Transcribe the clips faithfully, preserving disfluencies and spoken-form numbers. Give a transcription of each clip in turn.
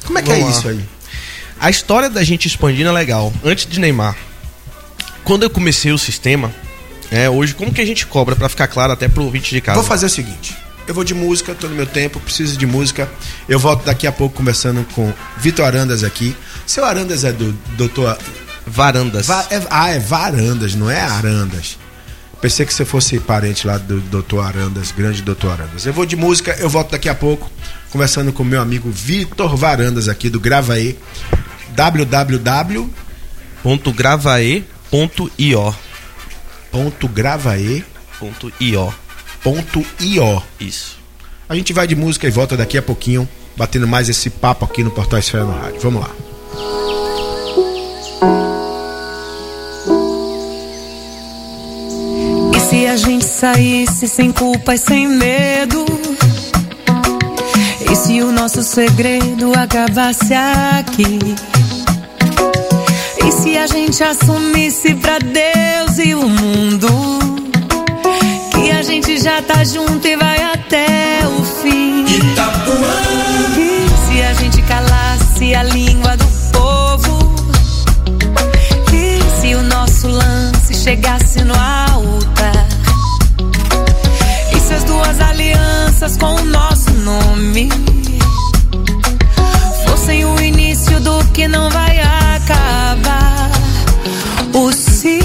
Como é que Vamos é lá. isso aí? A história da gente expandindo é legal. Antes de Neymar, quando eu comecei o sistema, é, hoje, como que a gente cobra, pra ficar claro até pro ouvinte de casa? Vou fazer o seguinte. Eu vou de música, tô no meu tempo, preciso de música. Eu volto daqui a pouco conversando com Vitor Arandas aqui. Seu Arandas é do doutor... Varandas. Va- é- ah, é Varandas, não é Arandas. Pensei que você fosse parente lá do doutor Arandas, grande doutor Arandas. Eu vou de música, eu volto daqui a pouco conversando com meu amigo Vitor Varandas aqui do Gravaê. www Ponto gravae ponto io. ponto gravaê Ponto io. ponto io. Isso. A gente vai de música e volta daqui a pouquinho, batendo mais esse papo aqui no Portal Esfera no Rádio. Vamos lá. E se a gente saísse sem culpa e sem medo? E se o nosso segredo acabasse aqui? E se a gente assumisse pra Deus e o mundo que a gente já tá junto e vai até o fim? E se a gente calasse a língua do povo? E se o nosso lance chegasse no altar? E se as duas alianças com o nosso nome fossem o início do que não vai acabar? O sim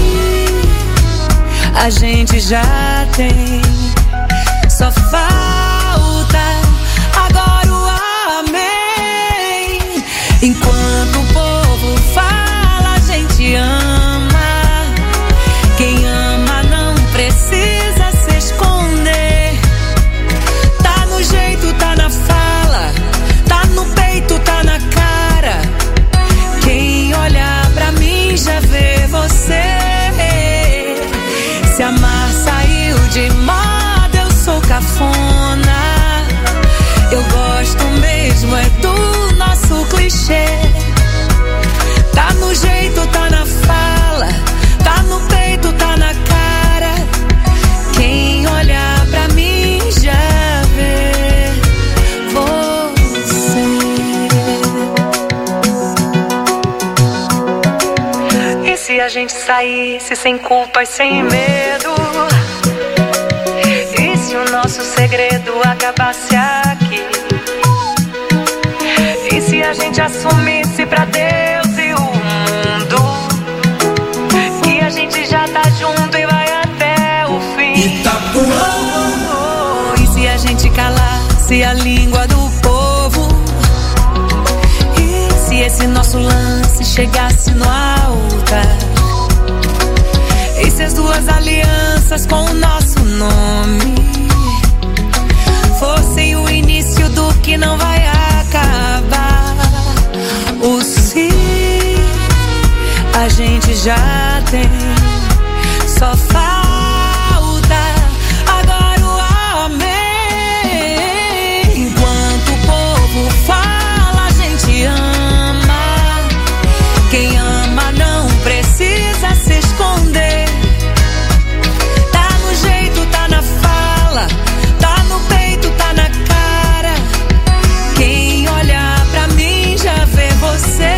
a gente já tem, só falta agora o amém. Enquanto o povo fala, a gente ama. Quem ama não precisa se esconder. Tá no jeito, tá na fala, tá no peito, tá na cara. Quem olha pra mim já vê você. Se amar saiu de moda, eu sou cafona. Eu gosto mesmo é do nosso clichê. Tá no jeito, tá na fala, tá no peito, tá na cara. Quem olha pra mim já vê você. E se a gente saísse sem culpa e sem medo? E se o nosso segredo acabasse aqui? E se a gente assumisse pra Deus e o mundo que a gente já tá junto e vai até o fim? Oh, e se a gente calasse a língua do povo? E se esse nosso lance chegasse no altar? E se as duas alianças com o nosso nome fossem o início do que não vai acabar? O sim a gente já tem, só falta agora o amém. Enquanto o povo fala, a gente ama. Quem ama não precisa se esconder. Tá no jeito, tá na fala, tá no peito, tá na cara. Quem olha pra mim já vê você.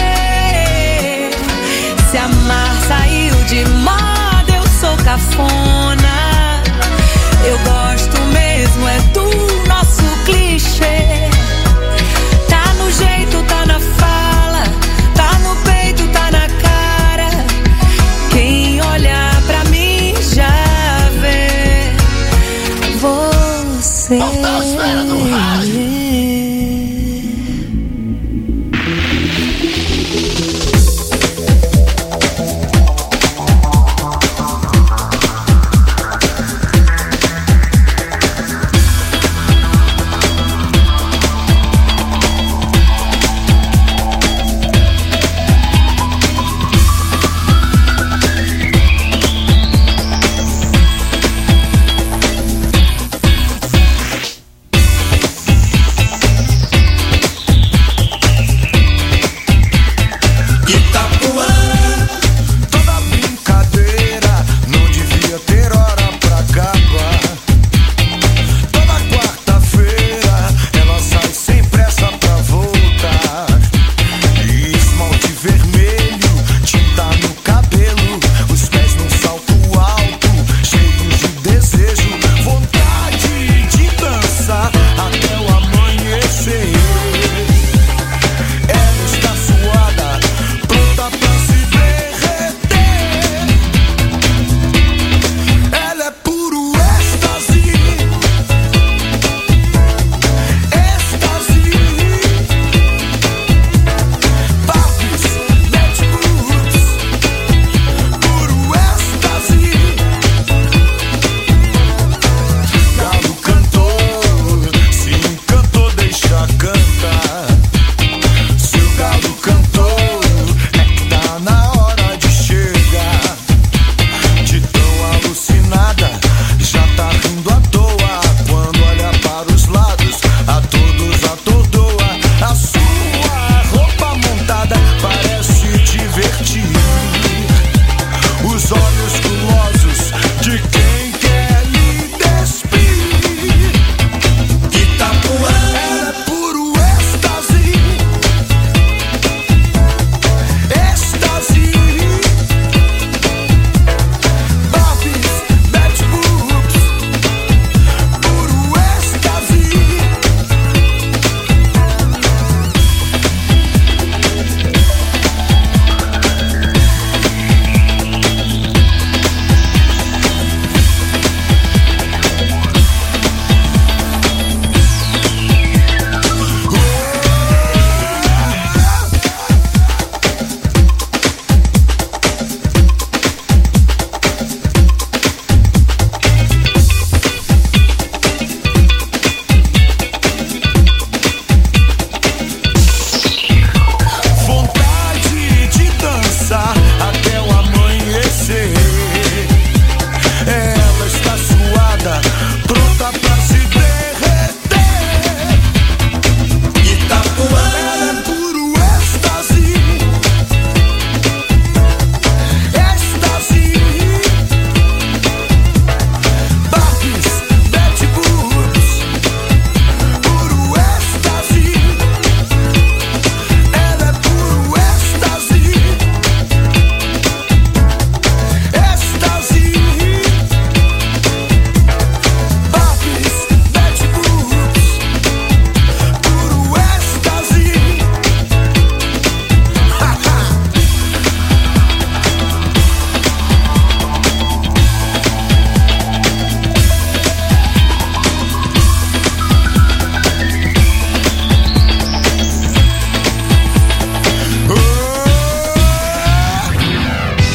Se amar saiu de moda, eu sou cafona. Eu gosto mesmo é do nosso clichê. Tá no jeito, tá na fala, tá no peito, tá na cara. Quem olha pra mim já vê você.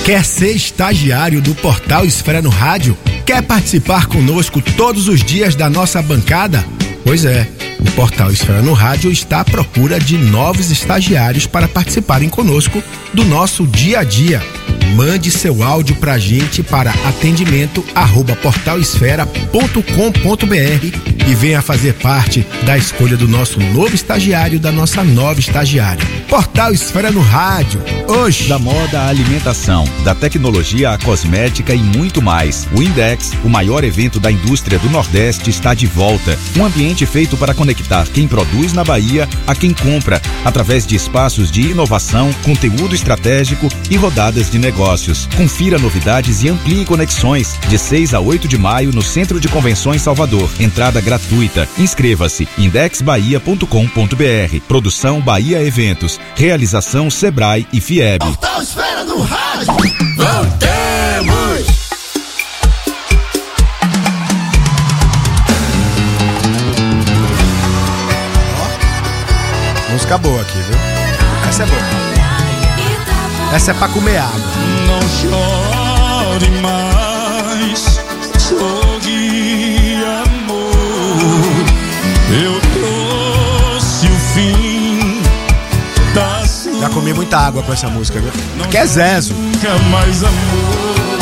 Quer ser estagiário do Portal Esfera no Rádio? Quer participar conosco todos os dias da nossa bancada? Pois é, o Portal Esfera no Rádio está à procura de novos estagiários para participarem conosco do nosso dia a dia. Mande seu áudio pra gente para atendimento arroba portal esfera ponto com ponto br e venha fazer parte da escolha do nosso novo estagiário, da nossa nova estagiária. Portal Esfera no Rádio, hoje. Da moda à alimentação, da tecnologia à cosmética e muito mais. O Index, o maior evento da indústria do Nordeste, está de volta. Um ambiente feito para conectar quem produz na Bahia a quem compra, através de espaços de inovação, conteúdo estratégico e rodadas de negócios. Confira novidades e amplie conexões. De seis a oito de maio no Centro de Convenções Salvador. Entrada gratuita. Inscreva-se. index bahia ponto com ponto br. Produção Bahia Eventos. Realização Sebrae e Fieb. Portal Esfera no Rádio. Voltemos! Música boa aqui, viu? Essa é boa. Essa é pra comer água. Não chore mais, sorri, amor. Eu trouxe o fim da sua. Já comi muita água com essa música, viu? Aqui é Zezo. Nunca mais amor.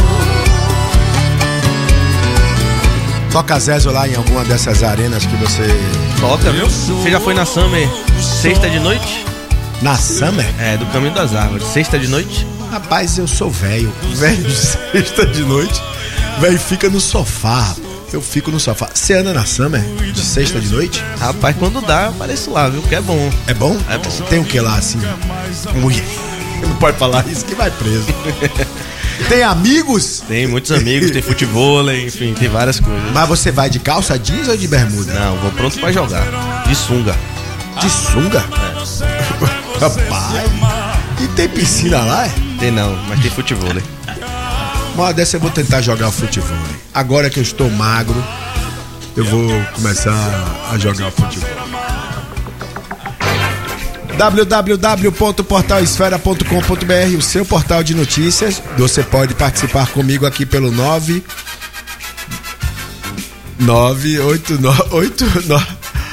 Toca Zezo lá em alguma dessas arenas que você... Toca, viu? Você já foi na Summer sexta de noite? Na Summer? É, do Caminho das Árvores. Sexta de noite? Rapaz, eu sou velho. Velho de sexta de noite. Velho fica no sofá. Eu fico no sofá. Você anda na Summer de sexta de noite? Rapaz, quando dá, eu apareço lá, viu? Que é bom. É bom? É bom. Tem o que lá assim? Mulher. Não pode falar isso que vai preso. Tem amigos? Tem muitos amigos, tem futebol, enfim, tem várias coisas. Mas você vai de calça jeans ou de bermuda? Não, vou pronto pra jogar. De sunga. De sunga? É. Rapaz, e tem piscina lá? É? Tem não, mas tem futebol. Uma hora dessa eu vou tentar jogar futebol. Agora que eu estou magro, eu vou começar a jogar futebol. w w w ponto portal esfera ponto com ponto br, o seu portal de notícias. Você pode participar comigo aqui pelo nove nove oito nove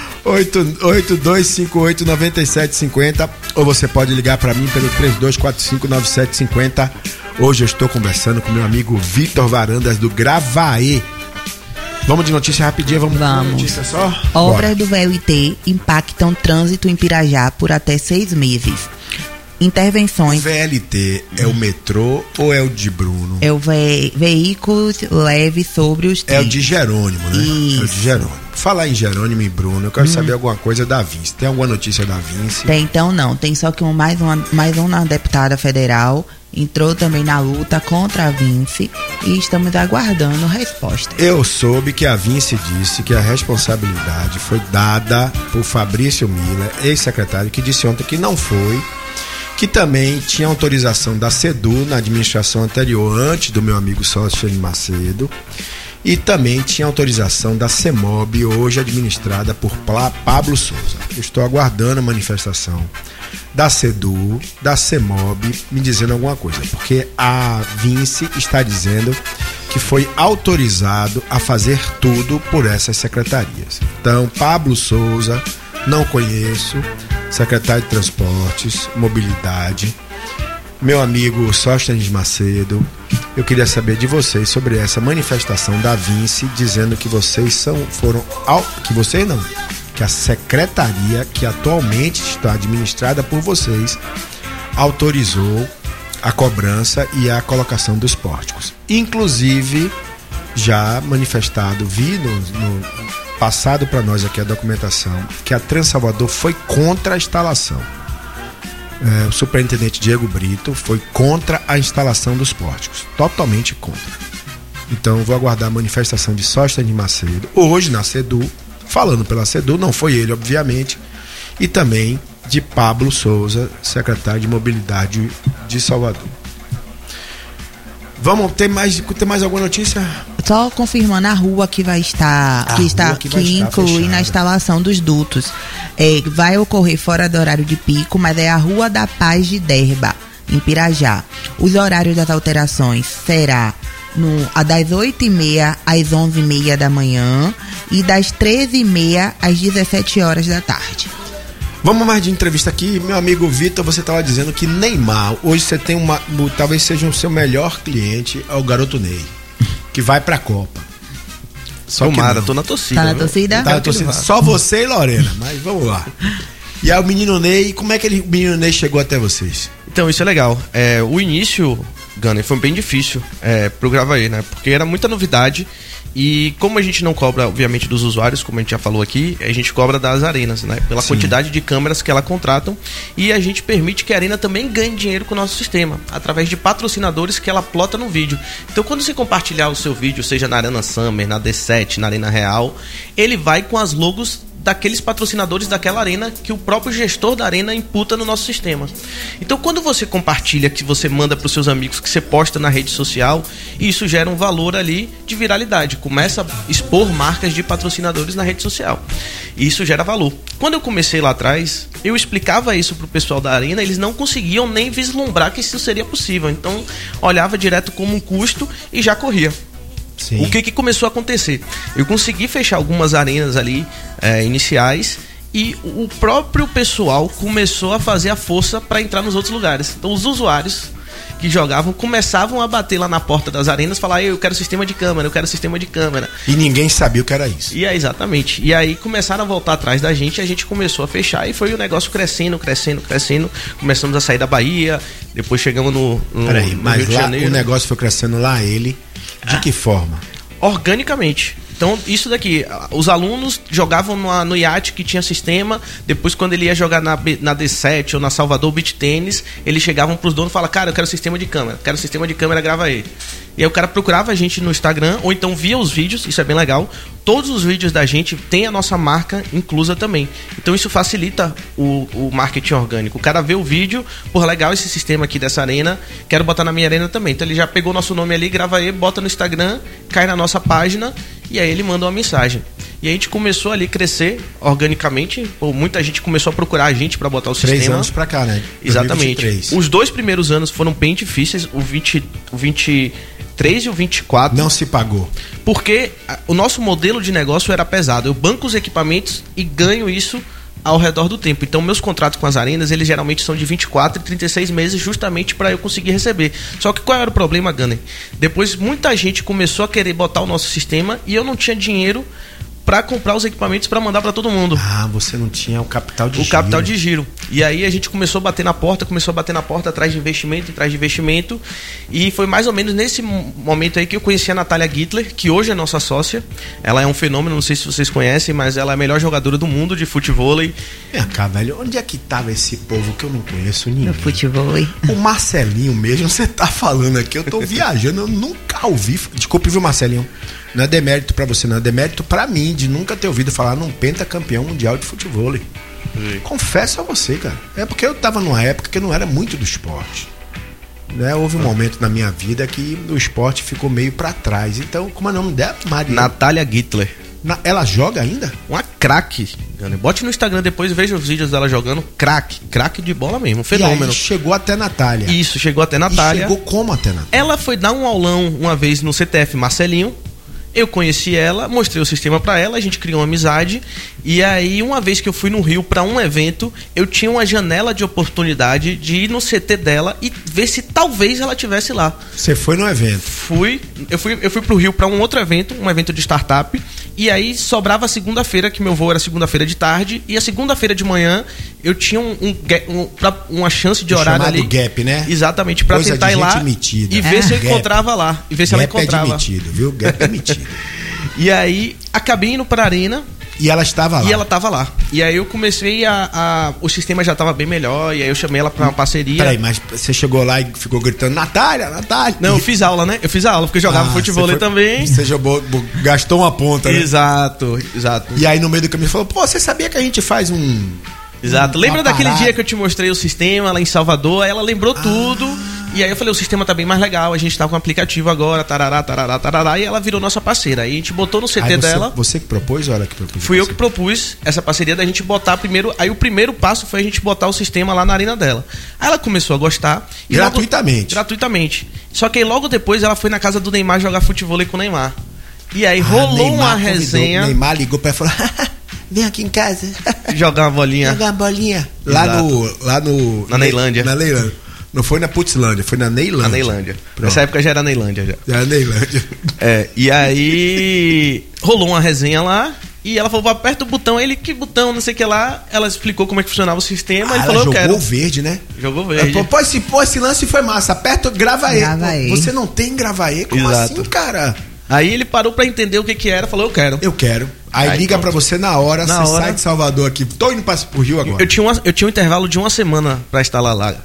oito dois cinco oito nove sete cinco zero, ou você pode ligar para mim pelo três dois quatro cinco nove sete cinco zero. Hoje eu estou conversando com meu amigo Vitor Varandas do Gravaê. Vamos de notícia rapidinho, vamos, vamos. de notícia só? Obras Bora. do V L T impactam trânsito em Pirajá por até seis meses. Intervenções. O V L T é o metrô ou é o de Bruno? É o ve- veículos leves sobre os É trilhos. o de Jerônimo, né? Isso. É o de Jerônimo. Falar em Jerônimo e Bruno, eu quero hum. saber alguma coisa da Vinci. Tem alguma notícia da Vinci? Tem, então não. Tem só que um, mais, uma, mais uma deputada federal entrou também na luta contra a Vinci e estamos aguardando resposta. Eu soube que a Vinci disse que a responsabilidade foi dada por Fabrício Miller, ex-secretário, que disse ontem que não foi, que também tinha autorização da SEDU na administração anterior, antes do meu amigo Sóstenes Macedo, e também tinha autorização da CEMOB, hoje administrada por Pablo Souza. Eu estou aguardando a manifestação da SEDU, da CEMOB, me dizendo alguma coisa, porque a Vinci está dizendo que foi autorizado a fazer tudo por essas secretarias. Então, Pablo Souza, não conheço, secretário de Transportes, Mobilidade, meu amigo Sóstenes Macedo, eu queria saber de vocês sobre essa manifestação da Vinci, dizendo que vocês são, foram, que vocês não, que a secretaria que atualmente está administrada por vocês autorizou a cobrança e a colocação dos pórticos. Inclusive, já manifestado, vi no, no passado para nós aqui a documentação, que a Transalvador foi contra a instalação. É, o superintendente Diego Brito foi contra a instalação dos pórticos, totalmente contra. Então vou aguardar a manifestação de Sóstenes Macedo, hoje na SEDU, falando pela SEDU, não foi ele, obviamente, e também de Pablo Souza, secretário de Mobilidade de Salvador. Vamos ter mais, ter mais alguma notícia? Só confirmando a rua que vai estar, a que está, que, que estar inclui fechada. na instalação dos dutos. É, vai ocorrer fora do horário de pico, mas é a Rua da Paz de Derba, em Pirajá. Os horários das alterações será no, a das oito e meia às onze e meia da manhã e das treze e meia às dezessete horas da tarde. Vamos mais de entrevista aqui. Meu amigo Vitor, você estava dizendo que Neymar, hoje você tem uma, talvez seja o seu melhor cliente, é o garoto Ney, que vai pra Copa. Só Tomara, tô na torcida. Tá na torcida? Tá na torcida. Só você e Lorena, mas vamos lá. E aí o menino Ney, como é que ele, o menino Ney chegou até vocês? Então, isso é legal. É, o início, Gunner, foi bem difícil é, pro Gravaê, né? Porque era muita novidade e como a gente não cobra, obviamente, dos usuários, como a gente já falou aqui, a gente cobra das arenas, né? Pela Sim. quantidade de câmeras que elas contratam e a gente permite que a arena também ganhe dinheiro com o nosso sistema, através de patrocinadores que ela plota no vídeo. Então, quando você compartilhar o seu vídeo, seja na Arena Summer, na D sete, na Arena Real, ele vai com as logos daqueles patrocinadores daquela arena que o próprio gestor da arena imputa no nosso sistema. Então, quando você compartilha, que você manda para os seus amigos, que você posta na rede social, isso gera um valor ali de viralidade. Começa a expor marcas de patrocinadores na rede social. E isso gera valor. Quando eu comecei lá atrás, eu explicava isso pro pessoal da arena, eles não conseguiam nem vislumbrar que isso seria possível. Então, olhava direto como um custo e já corria. Sim. O que que começou a acontecer? Eu consegui fechar algumas arenas ali é, iniciais e o próprio pessoal começou a fazer a força para entrar nos outros lugares. Então os usuários que jogavam começavam a bater lá na porta das arenas, falar: eu quero sistema de câmera, eu quero sistema de câmera. E ninguém sabia o que era isso. E é exatamente. E aí começaram a voltar atrás da gente, a gente começou a fechar e foi o negócio crescendo, crescendo, crescendo. Começamos a sair da Bahia, depois chegamos no, no, Peraí, no mas Rio de lá Janeiro. O negócio foi crescendo lá, ele... De que forma? Organicamente. Então, isso daqui, os alunos jogavam no, no iate que tinha sistema, depois quando ele ia jogar na, na D sete ou na Salvador Beach Tênis, eles chegavam pros donos e falavam: cara, eu quero sistema de câmera, quero sistema de câmera, grava aí. E aí o cara procurava a gente no Instagram, ou então via os vídeos, isso é bem legal. Todos os vídeos da gente tem a nossa marca inclusa também. Então isso facilita o, o marketing orgânico. O cara vê o vídeo, por legal esse sistema aqui dessa arena, quero botar na minha arena também. Então ele já pegou nosso nome ali, grava aí, bota no Instagram, cai na nossa página e aí ele manda uma mensagem. E a gente começou ali a crescer organicamente. Pô, muita gente começou a procurar a gente para botar o Três sistema. anos pra cá, né? Exatamente. dois mil e vinte e três. Os dois primeiros anos foram bem difíceis, o vinte, o vinte e três e o vinte e quatro. Não se pagou. Porque o nosso modelo de negócio era pesado. Eu banco os equipamentos e ganho isso ao redor do tempo. Então, meus contratos com as arenas, eles geralmente são de vinte e quatro e trinta e seis meses, justamente para eu conseguir receber. Só que qual era o problema, Gunner? Depois, muita gente começou a querer botar o nosso sistema e eu não tinha dinheiro para comprar os equipamentos para mandar para todo mundo. Ah, você não tinha o capital de o giro. O capital de giro. E aí a gente começou a bater na porta, começou a bater na porta atrás de investimento, atrás de investimento. E foi mais ou menos nesse momento aí que eu conheci a Natália Gittler, que hoje é nossa sócia. Ela é um fenômeno, não sei se vocês conhecem, mas ela é a melhor jogadora do mundo de futevôlei. Vem cá, velho, onde é que tava esse povo que eu não conheço ninguém? No futevôlei. O Marcelinho mesmo, você tá falando aqui, eu tô viajando, eu nunca ouvi. Desculpe, viu, Marcelinho? Não é demérito pra você, não é demérito pra mim de nunca ter ouvido falar num pentacampeão mundial de futevôlei. Sim. Confesso a você, cara. É porque eu tava numa época que eu não era muito do esporte. Né? Houve um ah. momento na minha vida que o esporte ficou meio pra trás. Então, como é o nome dela? Maria. Natália Gittler. Na, ela joga ainda? Uma craque. Bote no Instagram depois e veja os vídeos dela jogando. Craque. Craque de bola mesmo. Um fenômeno. E aí chegou até Natália. Isso, chegou até Natália. E chegou como até Natália? Ela foi dar um aulão uma vez no C T F Marcelinho. Eu conheci ela, mostrei o sistema pra ela, a gente criou uma amizade. E aí, uma vez que eu fui no Rio pra um evento, eu tinha uma janela de oportunidade de ir no C T dela e ver se talvez ela estivesse lá. Você foi no evento? Fui. Eu fui, eu fui pro Rio pra um outro evento, um evento de startup. E aí sobrava a segunda-feira, que meu voo era segunda-feira de tarde. E a segunda-feira de manhã eu tinha um, um, um, pra, uma chance de horário ali. Gap, né? Exatamente, pra Coisa tentar ir lá metida. e ver é. se eu encontrava lá. E ver se Gap ela encontrava. É admitido, viu? Gap é metido. E aí, acabei indo pra arena. E ela estava lá. E ela estava lá. E aí eu comecei a... a o sistema já estava bem melhor. E aí eu chamei ela pra uma parceria. Peraí, mas você chegou lá e ficou gritando: Natália, Natália. Não, eu fiz aula, né? Eu fiz a aula, porque eu jogava ah, futebol foi, também. Você jogou, gastou uma ponta, né? Exato, exato. E aí no meio do caminho falou: pô, você sabia que a gente faz um... Exato. Um, Lembra daquele parada. dia que eu te mostrei o sistema lá em Salvador? Aí ela lembrou ah. tudo. E aí eu falei, o sistema tá bem mais legal, a gente tá com um aplicativo agora, tarará, tarará, tarará, e ela virou nossa parceira. Aí a gente botou no C T Aí você, dela. Você que propôs ou ela que propôs? Fui eu que propus essa parceria da gente botar primeiro. Aí o primeiro passo foi a gente botar o sistema lá na arena dela. Aí ela começou a gostar. E gratuitamente. Logo, gratuitamente. Só que aí logo depois ela foi na casa do Neymar jogar futebol com o Neymar. E aí Ah, rolou Neymar uma convidou, resenha. Neymar ligou pra ela e falou: vem aqui em casa. Jogar uma bolinha. Jogar uma bolinha. Lá Exato. no, lá no. Na Neilândia. Na Neilândia. Não foi na Putzlândia, foi na Neilândia. Na Neilândia. Pronto. Nessa época já era Neilândia já. Já era Neilândia. É, e aí rolou uma resenha lá. E ela falou, aperta o botão. Ele, que botão, não sei o que lá. Ela explicou como é que funcionava o sistema. Ah, ele ela falou, eu jogou quero. verde, né? Jogou verde. Pô, pô, esse, pô, esse lance foi massa. Aperta, grava E. Grava E. Você não tem grava E? Como Exato. assim, cara? Aí ele parou pra entender o que que era. Falou, eu quero. Eu quero. Aí, Aí liga pronto. pra você na hora, Na você hora. sai de Salvador aqui. Tô indo pra, pro Rio agora. Eu tinha, uma, eu tinha um intervalo de uma semana pra instalar lá.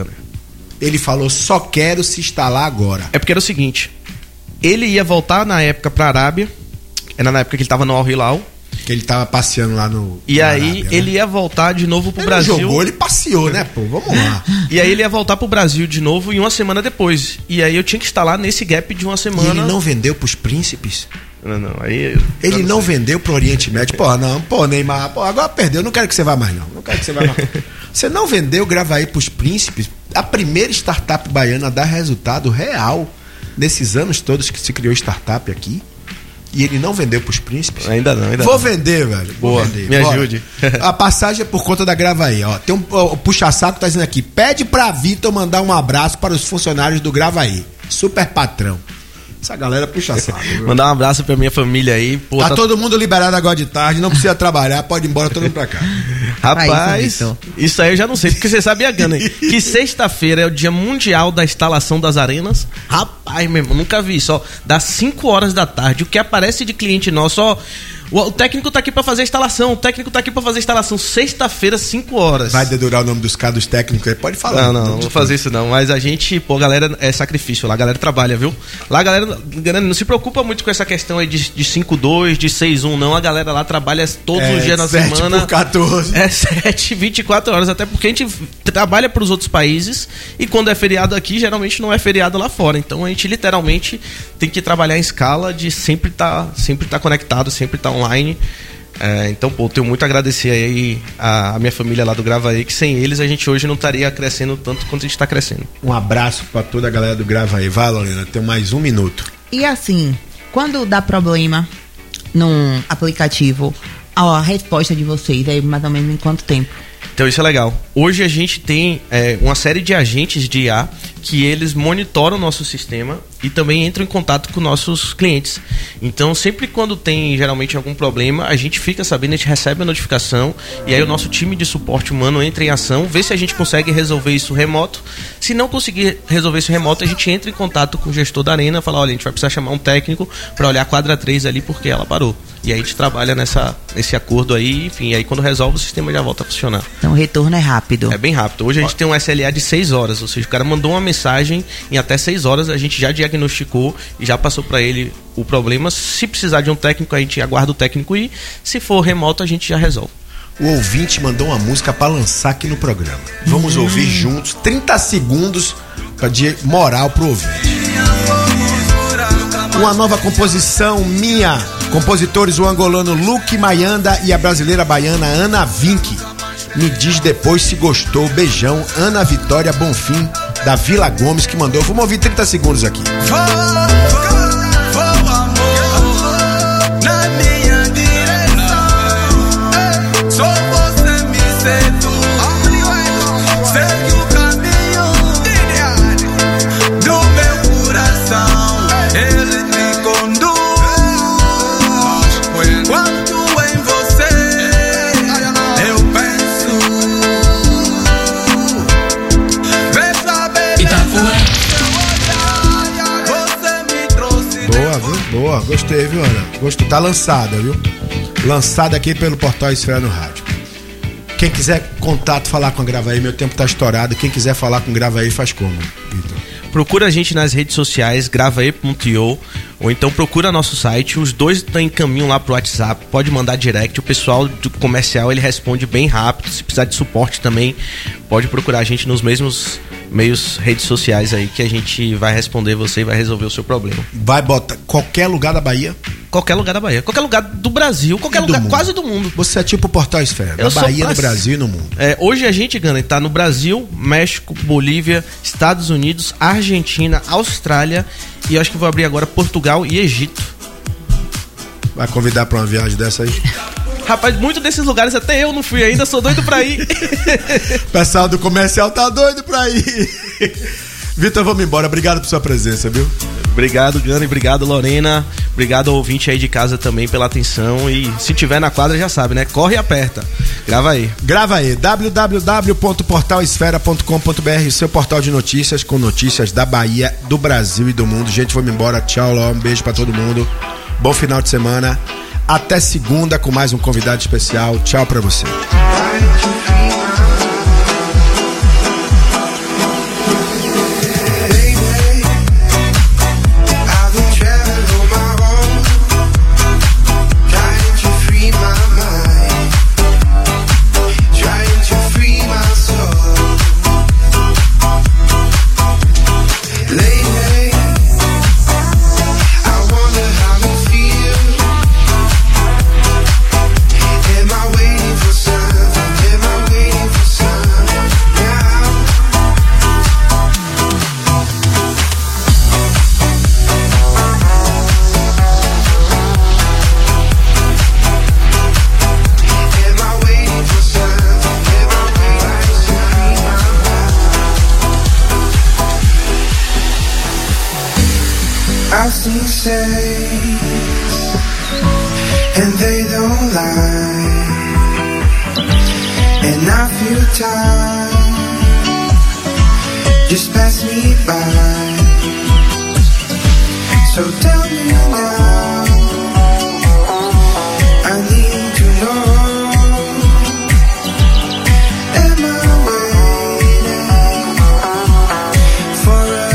Ele falou, só quero se instalar agora. É porque era o seguinte. Ele ia voltar na época pra Arábia. Era na época que ele tava no Al Hilal. Que ele tava passeando lá no. E na aí Arábia, né? ele ia voltar de novo pro Ele Brasil. jogou, ele passeou, né, pô? Vamos lá. E aí ele ia voltar pro Brasil de novo em uma semana depois. E aí eu tinha que instalar nesse gap de uma E semana. ele não vendeu pros príncipes? Não, não. Aí. Ele eu não sei. vendeu pro Oriente Médio? Pô, não, pô, Neymar, pô, agora perdeu, não quero que você vá mais, não. Não quero que você vá mais. Você não vendeu Gravaí pros príncipes? A primeira startup baiana a dar resultado real nesses anos todos que se criou startup aqui. E ele não vendeu pros príncipes? Ainda não, ainda Vou não. vender, velho. Vou Boa, vender. me Bora. ajude. A passagem é por conta da Gravaí, ó. Tem um o puxa-saco tá dizendo aqui: pede pra Vitor mandar um abraço para os funcionários do Gravaí. Super patrão. Essa galera puxa saco. viu? Mandar um abraço pra minha família aí. Pô, Tá tá- todo mundo liberado agora de tarde, não precisa trabalhar, pode ir embora todo mundo pra cá. Rapaz, Vitor. isso aí eu já não sei, porque você sabia, Gana, que sexta-feira é o dia mundial da instalação das arenas. Rapaz, meu irmão, nunca vi isso. Ó, das cinco horas da tarde, o que aparece de cliente nosso, ó. O, o técnico tá aqui pra fazer a instalação, o técnico tá aqui pra fazer a instalação. Sexta-feira, cinco horas. Vai dedurar o nome dos caras dos técnicos aí, pode falar. Não, não, não vou fazer isso não. Mas a gente, pô, galera, é sacrifício lá, a galera trabalha, viu? Lá a galera, galera não se preocupa muito com essa questão aí de, de cinco dois, de seis um, não. A galera lá trabalha todos É, os dias na sete semana. por quatorze. É sete, vinte e quatro horas, até porque a gente trabalha pros outros países e quando é feriado aqui, geralmente não é feriado lá fora. Então a gente literalmente tem que trabalhar em escala de sempre tá, sempre tá conectado, sempre tá online. É, então, pô, tenho muito a agradecer aí a, a minha família lá do Gravaí, que sem eles a gente hoje não estaria crescendo tanto quanto a gente tá crescendo. Um abraço pra toda a galera do Gravaí. Vai, Lorena, tem mais um minuto. E assim, quando dá problema num aplicativo, a resposta de vocês é mais ou menos em quanto tempo? Então isso é legal. Hoje a gente tem é, uma série de agentes de I A que eles monitoram o nosso sistema e também entram em contato com nossos clientes. Então sempre quando tem geralmente algum problema, a gente fica sabendo, a gente recebe a notificação e aí o nosso time de suporte humano entra em ação, vê se a gente consegue resolver isso remoto. Se não conseguir resolver isso remoto, a gente entra em contato com o gestor da arena, fala, olha, a gente vai precisar chamar um técnico para olhar a quadra três ali porque ela parou. E aí a gente trabalha nessa, nesse acordo aí, enfim, aí quando resolve o sistema já volta a funcionar. Então o retorno é rápido. É bem rápido. Hoje a gente tem um S L A de seis horas, ou seja, o cara mandou uma mensagem em até seis horas, a gente já diagnosticou e já passou para ele o problema. Se precisar de um técnico, a gente aguarda o técnico e se for remoto, a gente já resolve. O ouvinte mandou uma música pra lançar aqui no programa. Vamos ouvir juntos, trinta segundos pra de moral pro ouvinte. Uma nova composição minha, compositores o angolano Luke Mayanda e a brasileira baiana Ana Vinck. Me diz depois se gostou. Beijão, Ana Vitória Bonfim, da Vila Gomes, que mandou. Vamos ouvir trinta segundos aqui. Boa, gostei, viu, Ana? Gostei, tá lançada, viu? Lançada aqui pelo portal Esfera no Rádio. Quem quiser contato, falar com a Gravaí, meu tempo tá estourado. Quem quiser falar com Gravaí, faz como, Vitor? Procura a gente nas redes sociais, gravaí ponto io, ou então procura nosso site. Os dois estão em caminho lá pro WhatsApp. Pode mandar direct. O pessoal do comercial ele responde bem rápido. Se precisar de suporte também, pode procurar a gente nos mesmos meios, redes sociais aí, que a gente vai responder você e vai resolver o seu problema. Vai botar qualquer lugar da Bahia? Qualquer lugar da Bahia, qualquer lugar do Brasil, qualquer do lugar, mundo. quase do mundo. Você é tipo o Portal Esfera, Eu da Bahia, pra... no Brasil e no mundo. É, hoje a gente, Gana, tá no Brasil, México, Bolívia, Estados Unidos, Argentina, Austrália e eu acho que vou abrir agora Portugal e Egito. Vai convidar pra uma viagem dessa aí? Rapaz, muitos desses lugares até eu não fui ainda, sou doido pra ir. O pessoal do comercial tá doido pra ir. Vitor, vamos embora. Obrigado por sua presença, viu? Obrigado, Gana, e obrigado, Lorena. Obrigado ao ouvinte aí de casa também pela atenção. E se tiver na quadra, já sabe, né? Corre e aperta. Grava aí. Grava aí. w w w ponto portal esfera ponto com ponto b r, seu portal de notícias com notícias da Bahia, do Brasil e do mundo. Gente, vamos embora. Tchau, Ló. Um beijo pra todo mundo. Bom final de semana. Até segunda com mais um convidado especial. Tchau pra você. I've seen shades and they don't lie, and I feel time just pass me by. So tell me now, I need to know, am I waiting for a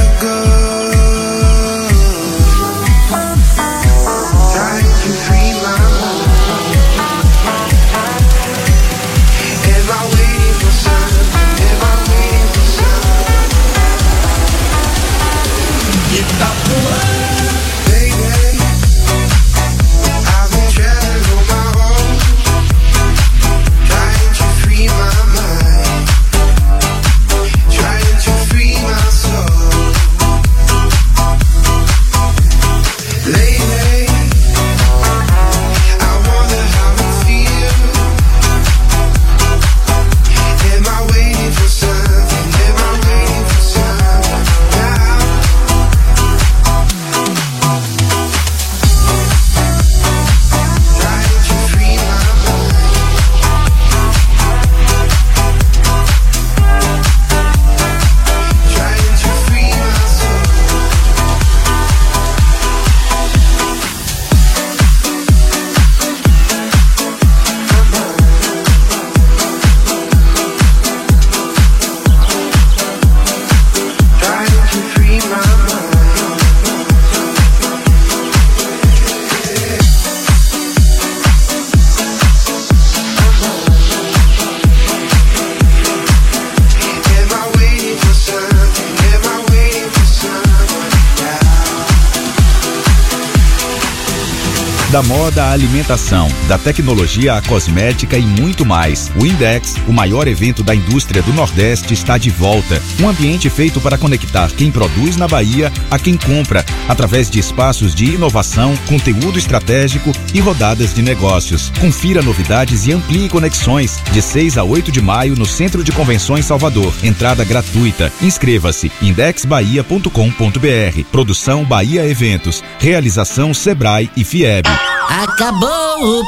Da moda à alimentação, da tecnologia à cosmética e muito mais. O Index, o maior evento da indústria do Nordeste, está de volta. Um ambiente feito para conectar quem produz na Bahia a quem compra, através de espaços de inovação, conteúdo estratégico e rodadas de negócios. Confira novidades e amplie conexões. De seis a oito de maio no Centro de Convenções Salvador. Entrada gratuita. Inscreva-se. index bahia ponto com ponto b r. Produção Bahia Eventos. Realização Sebrae e Fieb. Acabou o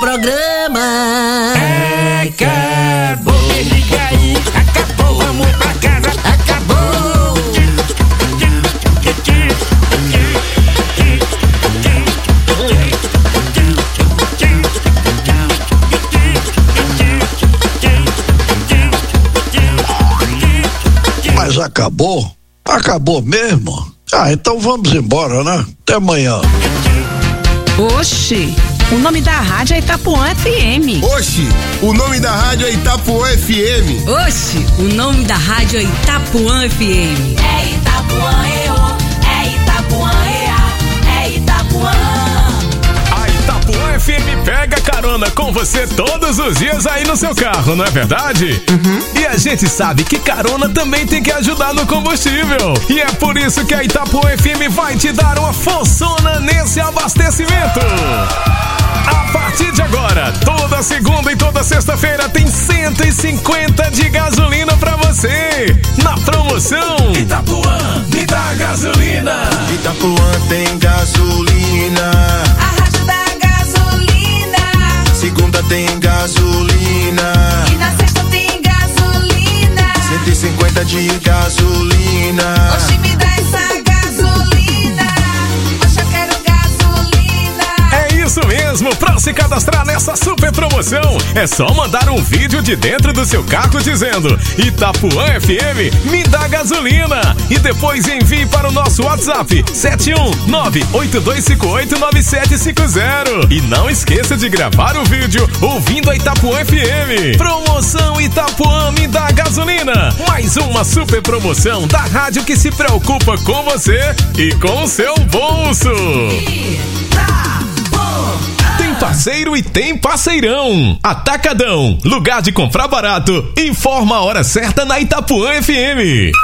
programa. Acabou, desliga aí. Acabou, vamos pra casa. Acabou. Mas acabou? Acabou mesmo? Ah, então vamos embora, né? Até amanhã. Oxi, O nome da rádio é Itapuã F M. Oxi, o nome da rádio é Itapuã F M. Oxi, o nome da rádio é Itapuã F M. É Itapuã, eu, é Itapuã, é, é Itapuã. A Itapuã F M pega carona com você todos os dias aí no seu carro, não é verdade? Uhum. E a gente sabe que carona também tem que ajudar no combustível. E é por isso que a Itapuã F M vai te dar uma forçona nesse abastecimento. A partir de agora, toda segunda e toda sexta-feira tem cento e cinquenta de gasolina pra você. Na promoção Itapuã, me dá gasolina. Itapuã tem gasolina. A rádio da gasolina. Segunda tem gasolina. E na sexta tem gasolina. cento e cinquenta de gasolina. Oxi, me dá essa gasolina. Oxi, eu quero gasolina. É isso mesmo, pra se cadastrar nessa super promoção, é só mandar um vídeo de dentro do seu carro dizendo Itapuã F M, me dá gasolina. E depois envie para o nosso WhatsApp sete um nove oito dois cinco oito nove sete cinco zero. E não esqueça de gravar o vídeo ouvindo a Itapuã F M. Promoção Itapuã, me dá gasolina. Mais uma super promoção da rádio que se preocupa com você e com o seu bolso. Tem parceiro e tem parceirão. Atacadão, lugar de comprar barato. Informa a hora certa na Itapuã F M.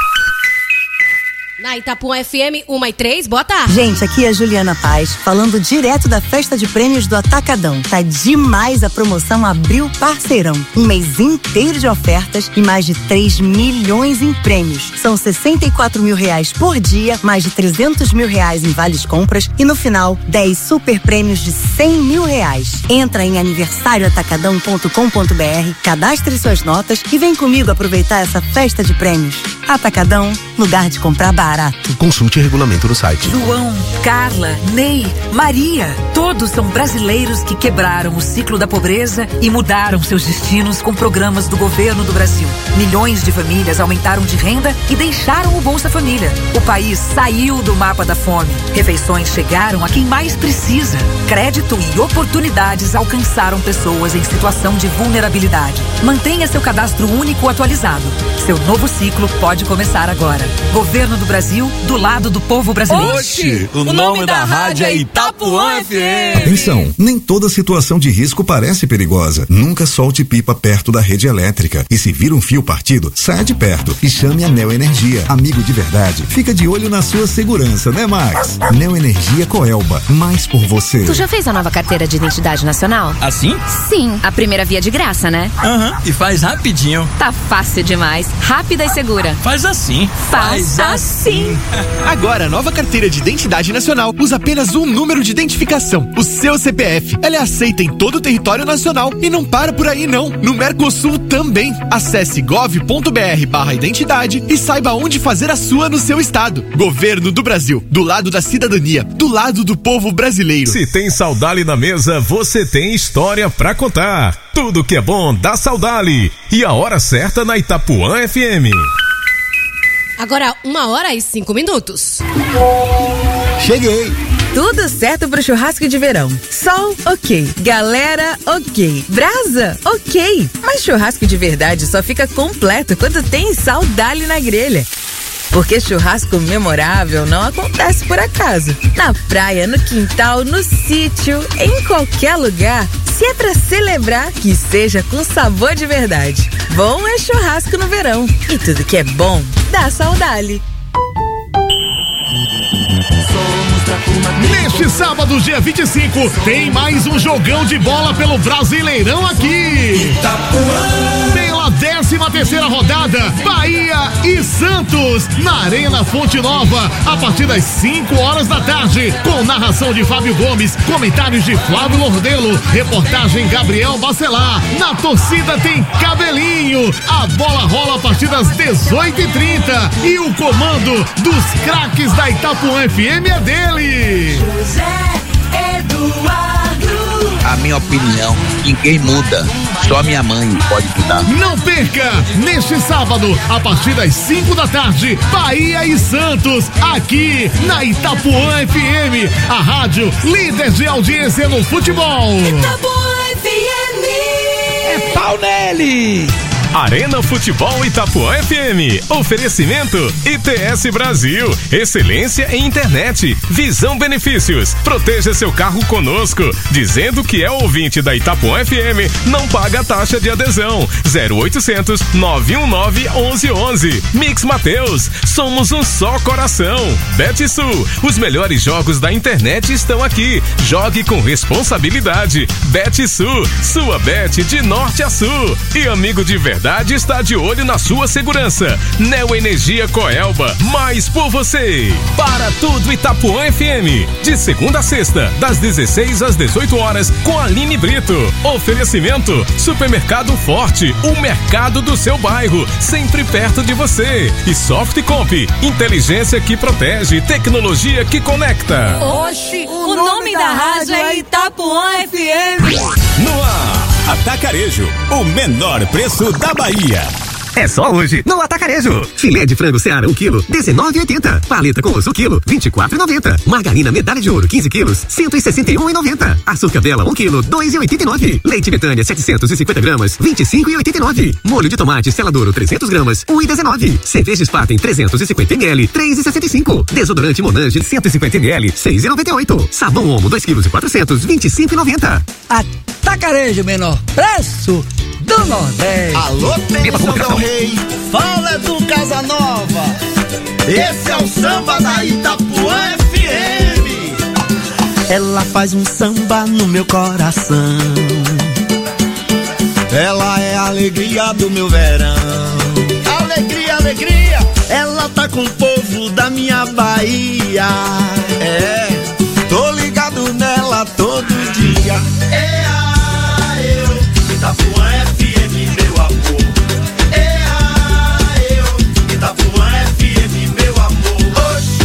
Na Itapuã F M uma e três, boa tarde. Gente, aqui é a Juliana Paz, falando direto da festa de prêmios do Atacadão. Tá demais a promoção Abril Parceirão. Um mês inteiro de ofertas e mais de três milhões em prêmios. São sessenta e quatro mil reais por dia, mais de trezentos mil reais em vales compras e no final, dez super prêmios de cem mil reais. Entra em aniversário atacadão ponto com ponto b r, cadastre suas notas e vem comigo aproveitar essa festa de prêmios. Atacadão, lugar de comprar barato. Consulte regulamento no site. João, Carla, Ney, Maria, todos são brasileiros que quebraram o ciclo da pobreza e mudaram seus destinos com programas do governo do Brasil. Milhões de famílias aumentaram de renda e deixaram o Bolsa Família. O país saiu do mapa da fome. Refeições chegaram a quem mais precisa. Crédito e oportunidades alcançaram pessoas em situação de vulnerabilidade. Mantenha seu cadastro único atualizado. Seu novo ciclo pode começar agora. Governo do Brasil, do lado do povo brasileiro. Oxi, o, o nome, nome da rádio é Itapuã F M. Atenção, nem toda situação de risco parece perigosa. Nunca solte pipa perto da rede elétrica. E se vir um fio partido, saia de perto e chame a Neo Energia. Amigo de verdade, fica de olho na sua segurança, né, Max? Neo Energia Coelba, mais por você. Tu já fez a nova carteira de identidade nacional? Assim? Sim, a primeira via de graça, né? Aham, uhum. E faz rapidinho. Tá fácil demais, rápida e segura. Faz assim. Faz, faz assim. Agora, a nova carteira de identidade nacional usa apenas um número de identificação, o seu C P F. Ela é aceita em todo o território nacional e não para por aí não. No Mercosul também. Acesse gov ponto br barra identidade e saiba onde fazer a sua no seu estado. Governo do Brasil, do lado da cidadania, do lado do povo brasileiro. Se tem Saudale na mesa, você tem história pra contar. Tudo que é bom dá Saudale. E a hora certa na Itapuã F M. Agora, uma hora e cinco minutos. Cheguei! Tudo certo pro churrasco de verão. Sol, ok. Galera, ok. Brasa, ok. Mas churrasco de verdade só fica completo quando tem Saudale na grelha. Porque churrasco memorável não acontece por acaso. Na praia, no quintal, no sítio, em qualquer lugar. Se é pra celebrar, que seja com sabor de verdade. Bom é churrasco no verão. E tudo que é bom, dá Saudale. Neste sábado, dia vinte e cinco, tem mais um jogão de bola pelo Brasileirão aqui. Itapuã. Pela décima terceira rodada, Bahia e Santos, na Arena Fonte Nova, a partir das cinco horas da tarde, com narração de Fábio Gomes, comentários de Flávio Lordelo, reportagem Gabriel Bacelar. Na torcida tem Cabelinho. A bola rola a partir das dezoito e trinta e o comando dos craques da Itapuã F M é dele. A minha opinião, ninguém muda. Só minha mãe pode cuidar. Não perca! Neste sábado, a partir das cinco da tarde, Bahia e Santos, aqui na Itapuã F M, a rádio líder de audiência no futebol. Itapuã F M. É pau nele! Arena Futebol Itapuã F M. Oferecimento I T S Brasil. Excelência em internet. Visão Benefícios. Proteja seu carro conosco. Dizendo que é ouvinte da Itapuã F M, não paga taxa de adesão. zero oitocentos, nove um nove, onze onze. Mix Mateus. Somos um só coração. BetSul. Os melhores jogos da internet estão aqui. Jogue com responsabilidade. BetSul. Sua bet de norte a sul. E amigo de verdade está de olho na sua segurança. Neo Energia Coelba, mais por você. Para tudo Itapuã F M, de segunda a sexta, das dezesseis às dezoito horas, com Aline Brito. Oferecimento Supermercado Forte, o mercado do seu bairro, sempre perto de você. E Softcomp, inteligência que protege, tecnologia que conecta. Oxi, o, o nome, nome da, da rádio é Itapuã F M. No ar, Atacarejo, o menor preço da Bahia. É só hoje no Atacarejo. Filé de frango Seara um quilo, dezenove reais e oitenta centavos. Paleta com osso quilo, vinte e quatro reais e noventa centavos. Margarina Medalha de Ouro quinze quilos, cento e sessenta e um reais e noventa centavos. Açúcar Bela um quilo, dois reais e oitenta e nove centavos. Leite Betânia setecentos e cinquenta gramas, vinte e cinco reais e oitenta e nove centavos. Molho de tomate Seladouro trezentas gramas, um real e dezenove centavos. Cerveja Spaten trezentos e cinquenta mililitros, três reais e sessenta e cinco centavos. Desodorante Monange cento e cinquenta mililitros, seis reais e noventa e oito centavos. Sabão Omo dois quilos e quatrocentos, vinte e cinco reais e noventa centavos. Atacarejo, menor preço do Nordeste. Alô, Bênção do Rei, fala do Casanova. Esse é o samba da Itapuã F M. Ela faz um samba no meu coração. Ela é a alegria do meu verão. Alegria, alegria. Ela tá com o povo da minha Bahia. É, tô ligado nela todo dia. É a eu, Itapuã F M, meu amor. É a eu, Itapuã F M, meu amor. Oxi,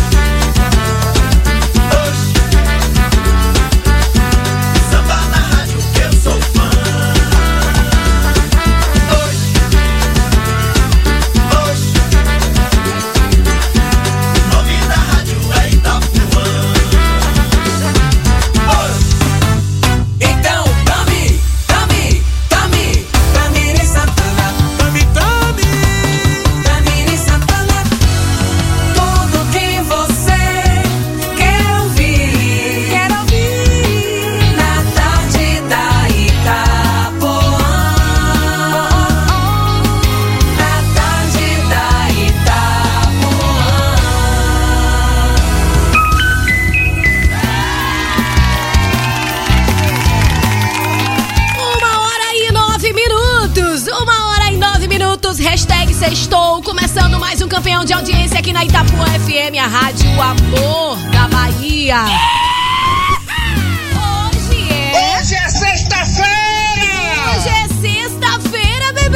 oxi. Samba na rádio que eu sou fã. Oxi, oxi. O nome da rádio é Itapuã. Oxi. Então, tome, tome, tome, Tamiri Santana, tome, tome, Tamiri Santana, tudo que você quer ouvir, quer ouvir, na tarde da Itapuã, na tarde da Itapuã. Uma hora e nove minutos. Uma hora e nove minutos. Hashtag sextou. Começando mais um campeão de audiência aqui na Itapuã F M, a rádio Amor da Bahia. Hoje é. Hoje é sexta-feira! Hoje é sexta-feira, bebê!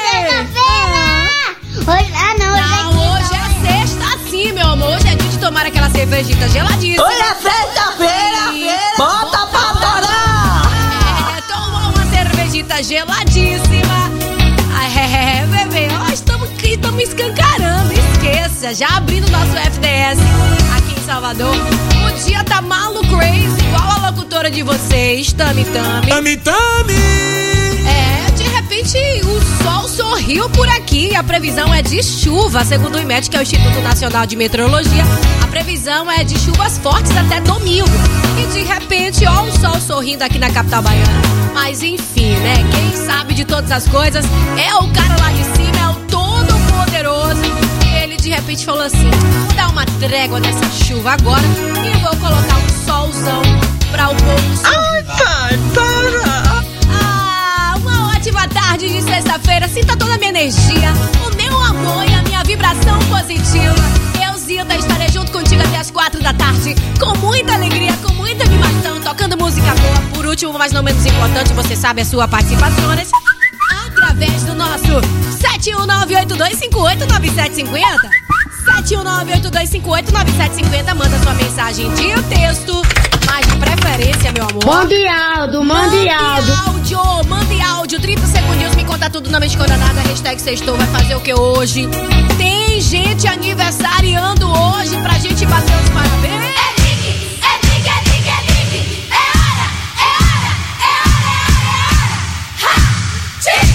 Hoje, ah, não, Não, hoje é sexta sim, meu amor. Hoje é dia de tomar aquela cervejita geladíssima. Hoje é sexta-feira, bota pra torar! É, tomar uma cervejita geladíssima. Ah, é, é, bebê, nós estamos aqui, estamos escancarando. Esqueça, já abrindo nosso F D S aqui em Salvador. O dia tá maluco crazy, igual a locutora de vocês, Tami Tami. Tami Tami! É, de repente o sol sorriu por aqui. A previsão é de chuva, segundo o IMET, que é o Instituto Nacional de Meteorologia. A previsão é de chuvas fortes até domingo. E de repente, ó, o sol sorrindo aqui na capital baiana. Mas enfim, né? Quem sabe de todas as coisas é o cara lá de cima, é o todo-poderoso. E ele de repente falou assim: vou dar uma trégua nessa chuva agora e vou colocar um solzão pra o povo sorrir. Ai, pai, para! Ah, uma ótima tarde de sexta-feira. Sinta toda a minha energia, o meu amor e a minha vibração positiva. Eu, Zilda, estarei junto contigo até as quatro da tarde, com muita alegria, com muita animação, tocando música boa. Por último, mas não menos importante, você sabe, a sua participação através do nosso sete um nove oito dois cinco oito nove sete cinco zero. sete um nove oito dois cinco oito nove sete cinco zero. Manda sua mensagem de texto, mas de preferência referência, meu amor. Mande áudio, mande áudio. Mande áudio, mande áudio. trinta segundinhos, me conta tudo, não me esconda nada. Hashtag sextou, vai fazer o que hoje? Tem gente aniversariando hoje pra gente bater os parabéns. É Nick, é Nick, é Nick, é Nick. É hora, é hora, é hora, é hora, é hora. Ha! Ti!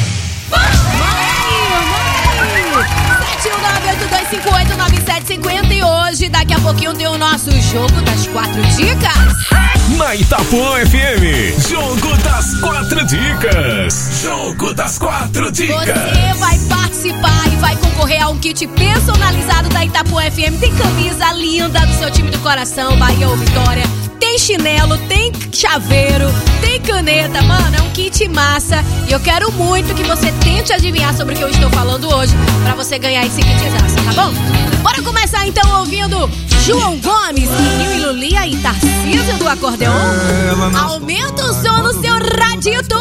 Vamos! sete um nove oito dois cinco oito nove sete cinco zero. E hoje, daqui a pouquinho, tem o nosso jogo das quatro dicas. Na Itapuã F M, Jogo das Quatro Dicas. Jogo das Quatro Dicas. Você vai participar e vai concorrer a um kit personalizado da Itapuã F M. Tem camisa linda do seu time do coração, Bahia ou Vitória. Tem chinelo, tem chaveiro, tem caneta, mano, é um kit massa. E eu quero muito que você tente adivinhar sobre o que eu estou falando hoje, pra você ganhar esse kitzaço, tá bom? Bora começar então ouvindo João Gomes, Rio e Lulia e Tarcísio do acordeon. Aumenta o som no seu radito.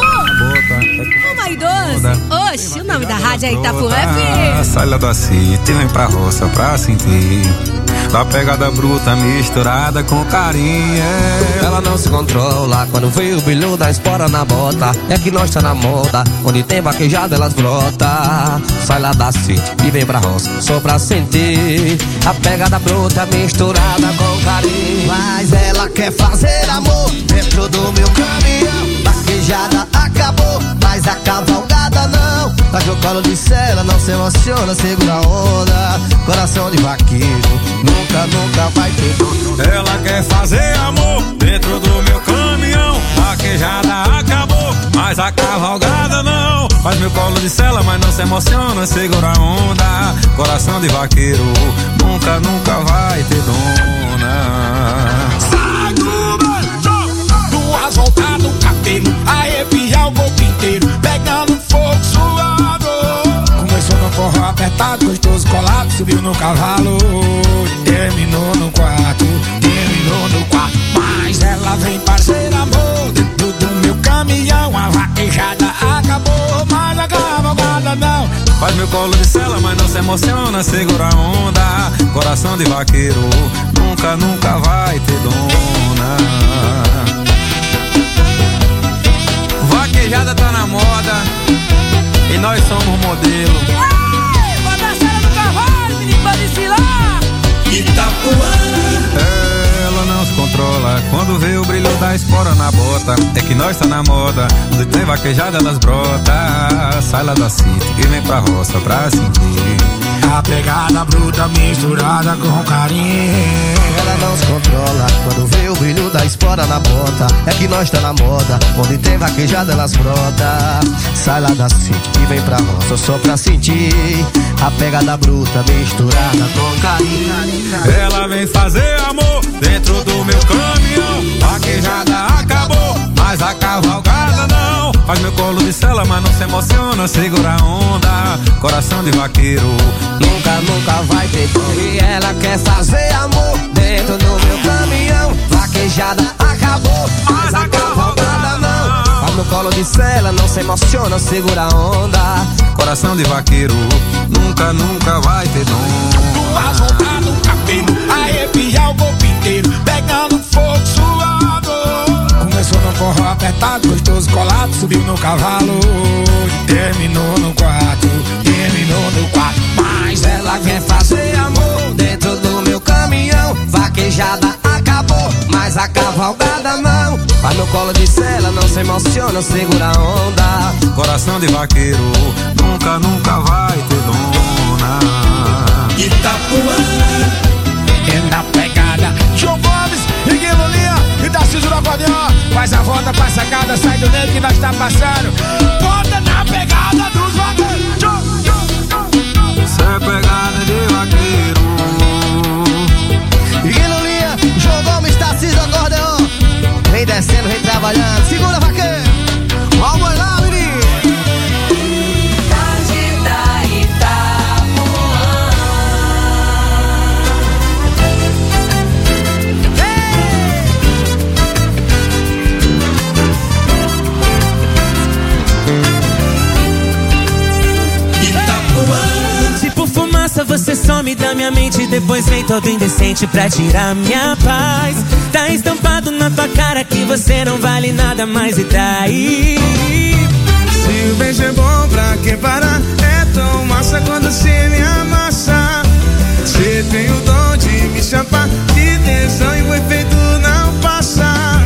Uma e doze. Oxe, o nome da rádio é Itapuã F M. Sai lá do Acite, vem pra roça pra sentir da pegada bruta misturada com carinho. Ela não se controla quando vê o brilho da espora na bota. É que nós tá na moda, onde tem vaquejada elas brota. Sai lá da City e vem pra roça só pra sentir a pegada bruta misturada com carinho. Mas ela quer fazer amor dentro do meu caminhão. Vaquejada acabou, mas a cavalgada não. Tá de colo de cela, não se emociona, segura a onda. Coração de vaqueiro, nunca, nunca vai ter dono. Ela quer fazer amor dentro do meu caminhão. Vaquejada acabou, mas a cavalgada não. Faz meu colo de cela, mas não se emociona, segura a onda. Coração de vaqueiro, nunca, nunca vai ter dona. Sai do banjo, duas voltas no cabelo, arrepiar o corpo inteiro, pegando fogo suado. Começou no forró apertado, gostoso colado, subiu no cavalo, terminou no quarto, terminou no quarto. Mas ela vem fazer amor dentro do meu caminhão. A vaquejada acabou, mas a cavalgada não. Faz meu colo de cela, mas não se emociona, segura a onda. Coração de vaqueiro, nunca, nunca vai ter dona. Vaquejada tá na moda e nós somos modelo. Ei, vai dar cena do cavalo, menino, pra desfilar. Itapuã. Ela não se controla quando vê o brilho da espora na bota. É que nós tá na moda, onde tem vaquejada elas brota. Sai lá da City e vem pra roça pra sentir a pegada bruta misturada com carinho. Ela não se controla quando vê o brilho da espora na bota. É que nós tá na moda, onde tem vaquejada elas brota. Sai lá da City e vem pra roça só pra sentir a pegada bruta misturada com carinho. Ela vem fazer amor dentro do meu caminhão. Vaquejada acabou, mas a cavalgada não. Faz meu colo de cela, mas não se emociona, segura a onda. Coração de vaqueiro, nunca, nunca vai ter dor. E ela quer fazer amor dentro do meu caminhão. Vaquejada acabou, mas a cavalgada não. Faz meu colo de cela, não se emociona, segura a onda. Coração de vaqueiro, nunca, nunca vai ter dor. Duas voltas no cabelo, arrepiar o corpo inteiro, pegando fogo suado. Começou no forró apertado, gostoso colado, subiu no cavalo, terminou no quarto, terminou no quarto. Mas ela quer fazer amor dentro do meu caminhão. Vaquejada acabou, mas a cavalgada não. Vai no colo de cela, não se emociona, segura a onda. Coração de vaqueiro, nunca, nunca vai ter dona. Itapuã é na pegada. João Gomes, Miguel Lulia e Tarcísio do acordeon. Faz a volta pra sacada, sai do meio que nós tá passando. Bota na pegada dos vaqueiros. Isso é pegada de vaqueiro. Miguel Lulia, João Gomes, Tarcísio do acordeon. Vem descendo, vem trabalhando. Segura, vaqueiro. Vamos lá, menino. você some da minha mente, depois vem todo indecente pra tirar minha paz. Tá estampado na tua cara que você não vale nada mais, e daí? Se o beijo é bom, pra que parar? É tão massa quando cê me amassa. Cê tem o dom de me chapar de tesão e o efeito não passa.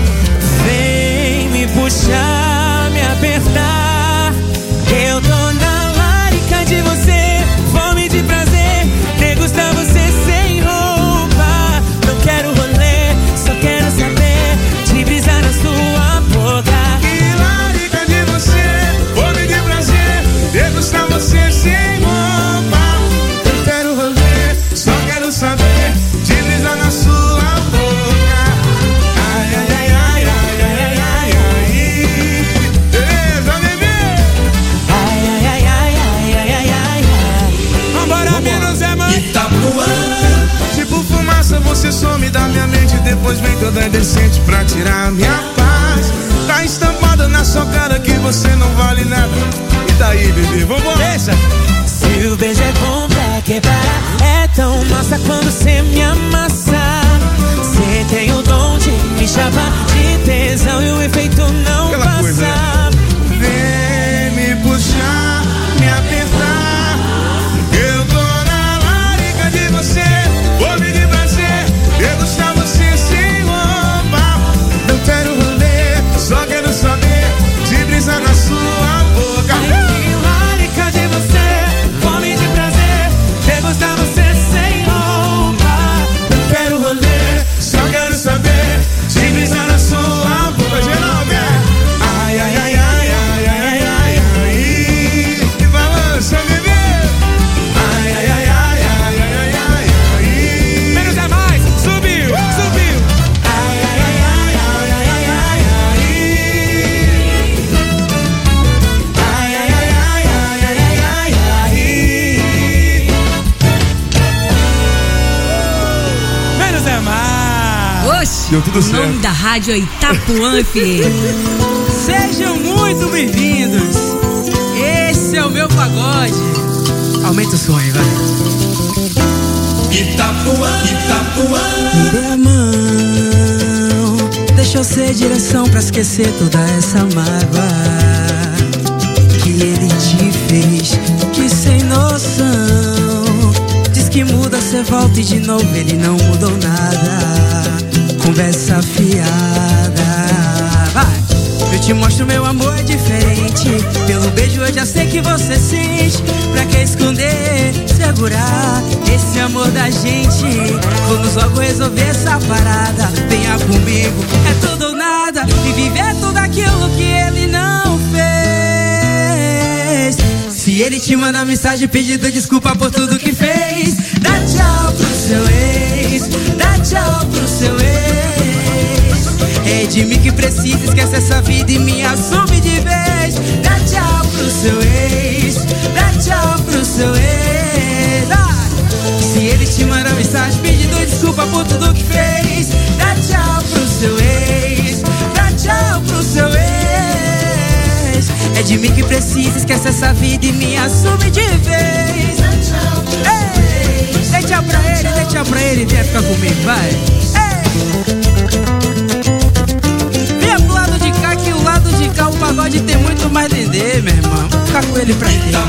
Vem me puxar, me apertar, eu tô na larica de você. Fome de prazer, degustar você sem roupa. Não quero rolê, só quero saber de brisar na sua boca. Que larica de você, fome de prazer, degustar você sem roupa. Não quero rolê, só quero saber de brisar na sua boca. Ai, ai, ai, ai, ai, ai, ai, ai. Beleza, bebê? Ai, ai, ai, ai, ai, ai, ai, ai, ai. Vambora, menos é mais Itapuã. Tipo fumaça, você some da minha mente, depois vem toda indecente pra tirar minha paz. Tá estampada na sua cara que você não vale nada. E daí, bebê, vambora? Deixa. Se o beijo é bom pra quebrar, é tão massa quando cê me amassa. Cê tem o dom de me chamar de tesão e o efeito não Aquela passa. coisa, né? Vem me puxar, me apertar, eu tô na larica de você. Fome de prazer, degustar você sem roupa. Não quero rolê, só quero saber de brisar na sua boca. Que larica de você, fome de prazer, degustar você sem roupa. Não quero rolê, só quero saber de brisar na sua boca. Geral, né? Ai, ai, ai, ai, ai, ai, ai, ai. E balança, bebê. Ai, ai, ai, ai, ai, ai, ai, ai. Menos é mais, subiu, subiu. Ai, ai, ai, ai, ai, ai, ai, ai. Ai, ai, ai, ai, ai, ai, ai, ai. Menos é mais. Oxe, Deu tudo o certo. nome da rádio é Itapuã F M. Sejam muito bem-vindos. Esse é o meu pagode. Aumenta o som aí, vai. Itapuã, Itapuã. Me dê a mão, deixa eu ser direção pra esquecer toda essa mágoa que ele te fez, que sem noção. Diz que muda, cê volta e de novo ele não mudou nada. Conversa fiada, vai. Eu te mostro meu amor é diferente. Pelo beijo eu já sei que você sente. Pra que esconder, segurar esse amor da gente? Vamos logo resolver essa parada. Venha comigo, é tudo ou nada. E viver tudo aquilo que ele não fez. Se ele te manda mensagem pedindo desculpa por tudo que fez, dá tchau pro seu ex, dá tchau pro seu ex. É de mim que precisa, esquece essa vida e me assume de vez. Dá tchau pro seu ex, dá tchau pro seu ex. Ah! Se ele te manda mensagem pedindo desculpa por tudo que fez, dá tchau pro seu ex, dá tchau pro seu ex. É de mim que precisa, esquece essa vida e me assume de vez. Dá tchau pro seu ex. Dê tchau pra ele, dê tchau pra ele e vem ficar comigo, vai. Ei! Que o lado de cá o pagode tem muito mais dendê, meu irmão. Vou ficar com ele pra inteiro.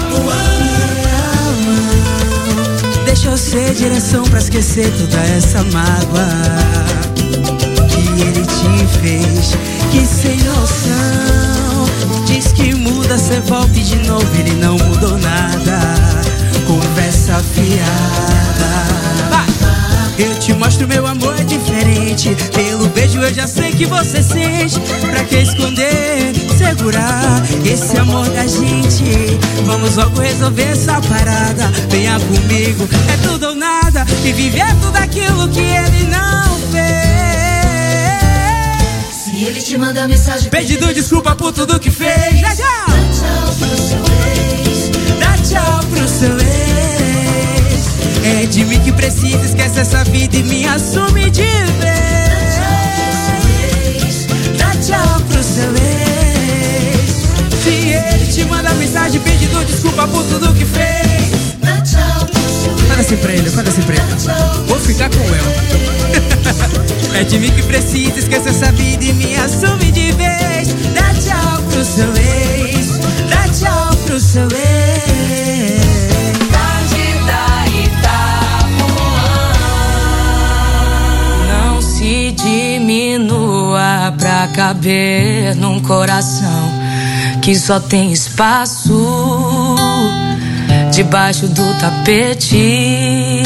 Deixa eu ser direção pra esquecer toda essa mágoa que ele te fez, que sem noção. Diz que muda, cê volta e de novo ele não mudou nada. Conversa fiada. Eu te mostro meu amor é diferente. Pelo beijo eu já sei que você sente. Pra que esconder, segurar esse amor da gente? Vamos logo resolver essa parada. Venha comigo, é tudo ou nada. E viver tudo aquilo que ele não fez. Se ele te manda mensagem pedindo desculpa por tudo que fez, dá tchau. Dá tchau pro seu ex, dá tchau pro seu ex. É de mim que precisa, esquece essa vida e me assume de vez. Dá tchau pro seu ex. Se ele te manda mensagem pedindo desculpa por tudo que fez, dá tchau pro Manda assim pra ele, manda assim pra ele. Vou ficar com ela. É de mim que precisa, esqueça essa vida e me assume de vez. Dá tchau pro seu ex, dá tchau pro seu ex. Tarde da Itapuã. Não se diminua pra caber num coração que só tem espaço debaixo do tapete.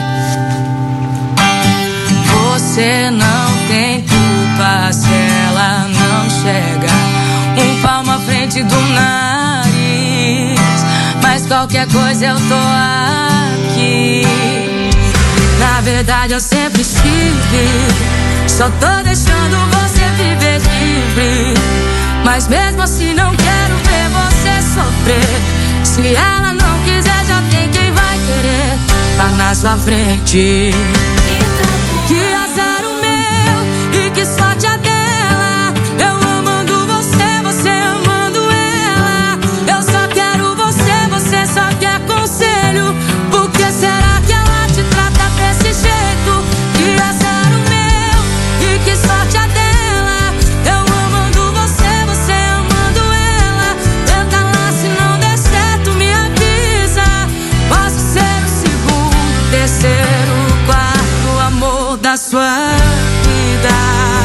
Você não tem culpa se ela não chega um palmo à frente do nariz, mas qualquer coisa eu tô aqui. Na verdade eu sempre estive, só tô deixando você viver livre, mas mesmo assim não quero ver você sofrer. Se ela não quiser, já tem quem vai querer. Tá na sua frente. Que azar o meu e que sorte a dela. Eu amando você, você amando ela. Eu só quero você, você só quer conselho. Por que será que ela te trata desse jeito? Que azar o meu e que sorte a dela. Eu amando você, você amando ela. Tenta lá, se não der certo, me avisa. Posso ser o segundo, terceiro, quarto amor da sua vida.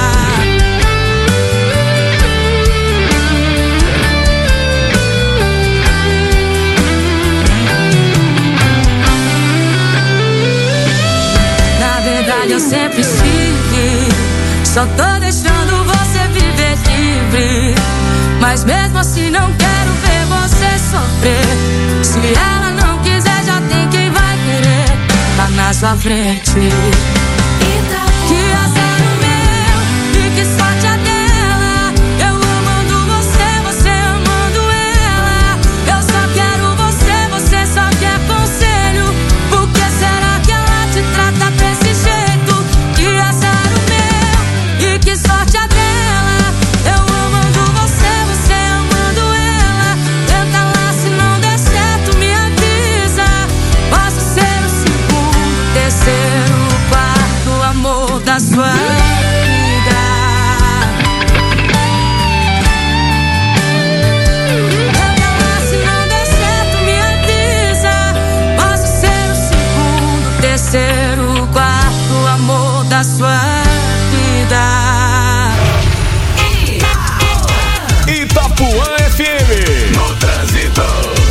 Na verdade eu sempre estive, só tô deixando você viver livre, mas mesmo assim não quero ver você sofrer. Se ela não quiser, já tem quem vai querer. Tá na sua frente. Que azar o meu e que sorte a dela. Eu amando você, você amando ela. Eu só quero você, você só quer conselho. Por que será que ela te trata desse jeito? Que azar o meu e que sorte a dela. Eu amando você, você amando ela. Tenta lá, se não der certo, me avisa. Posso ser o segundo, terceiro, quarto amor da sua vida. Tenta lá, se não der certo, me avisa. Posso ser o segundo, terceiro, quarto amor da sua vida. Itapuã F M. No trânsito.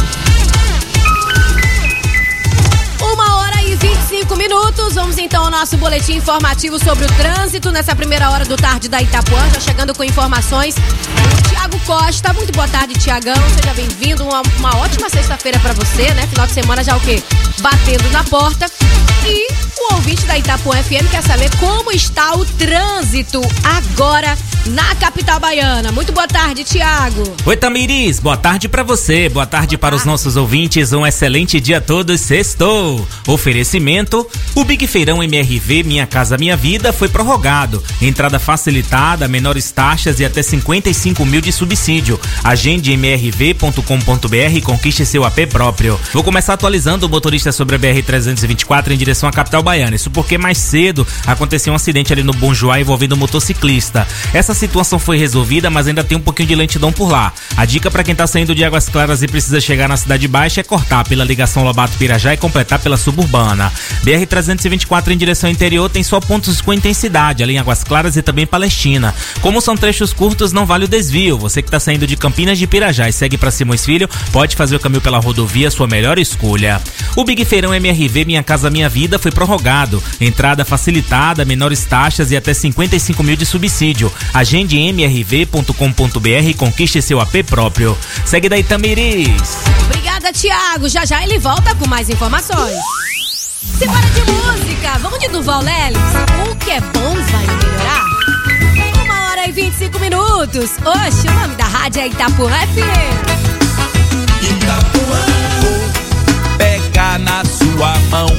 Uma hora e vinte e cinco minutos. Vamos então ao nosso boletim informativo sobre o trânsito nessa primeira hora do tarde da Itapuã. Já chegando com informações o Tiago Costa. Muito boa tarde, Tiagão. Seja bem-vindo. Uma, uma ótima sexta-feira pra você, né? Final de semana já o quê? Batendo na porta. E o ouvinte da Itapuã F M quer saber como está o trânsito agora na capital baiana. Muito boa tarde, Tiago. Oi, Tamiris. Boa tarde pra você. Boa tarde para os nossos ouvintes. Um excelente dia a todos. Sextou. Oferecimento: o Big Feirão M R V Minha Casa Minha Vida foi prorrogado. Entrada facilitada, menores taxas e até cinquenta e cinco mil de subsídio. Agende m r v ponto com ponto b r e conquiste seu A P próprio. Vou começar atualizando o motorista sobre a B R trezentos e vinte e quatro em direção à capital baiana. Isso porque mais cedo aconteceu um acidente ali no Bom Joá envolvendo um motociclista. Essa situação foi resolvida, mas ainda tem um pouquinho de lentidão por lá. A dica para quem tá saindo de Águas Claras e precisa chegar na Cidade Baixa é cortar pela ligação Lobato-Pirajá e completar pela suburbana. B R trezentos e vinte e quatro em direção ao interior tem só pontos com intensidade, ali em Águas Claras e também Palestina. Como são trechos curtos, não vale o desvio. Você que tá saindo de Campinas de Pirajá e segue para Simões Filho, pode fazer o caminho pela rodovia, sua melhor escolha. O Big Feirão M R V Minha Casa Minha Vida foi prorrogado. Entrada facilitada, menores taxas e até cinquenta e cinco mil de subsídio. Agende m r v ponto com ponto b r e conquiste seu A P próprio. Segue daí, Tamiris. Obrigada, Tiago. Já já ele volta com mais informações. Semana de música. Vamos de Duval Lelis. O que é bom vai melhorar. Uma hora e vinte e cinco minutos. Oxe, o nome da rádio é Itapuã F M. Itapuã, pega na sua mão.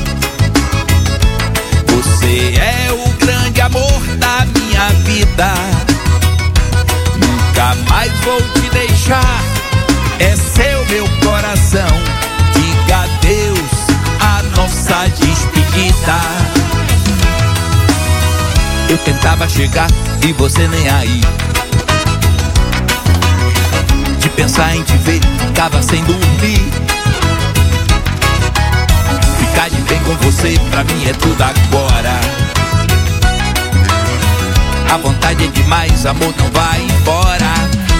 Você é o grande amor da minha vida. Nunca mais vou te deixar. É seu meu coração. Diga adeus a nós. nossa despedida. Eu tentava chegar e você nem aí. De pensar em te ver, tava sem dormir. Ficar de bem com você, pra mim é tudo agora. A vontade é demais, amor, não vai embora.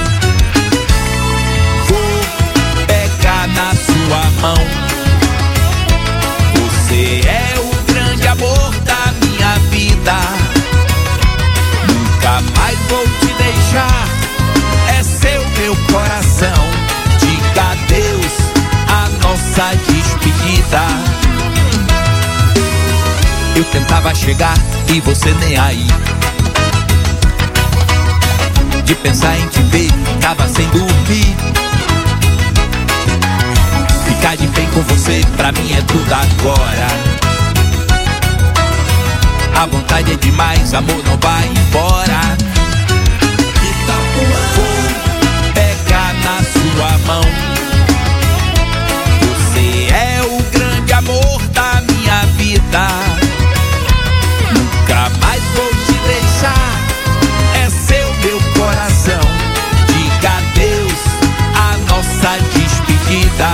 Vou pegar na sua mão. Você é o grande amor da minha vida. Nunca mais vou te deixar. É seu meu coração. Diga adeus a nossa despedida. Eu tentava chegar e você nem aí. De pensar em te ver, tava sem dormir. Ficar de bem com você, pra mim é tudo agora. A vontade é demais, amor, não vai embora. Vou pegar na sua mão. Você é o grande amor da minha vida. Nunca mais vou te deixar. É seu meu coração. Diga adeus a nossa despedida.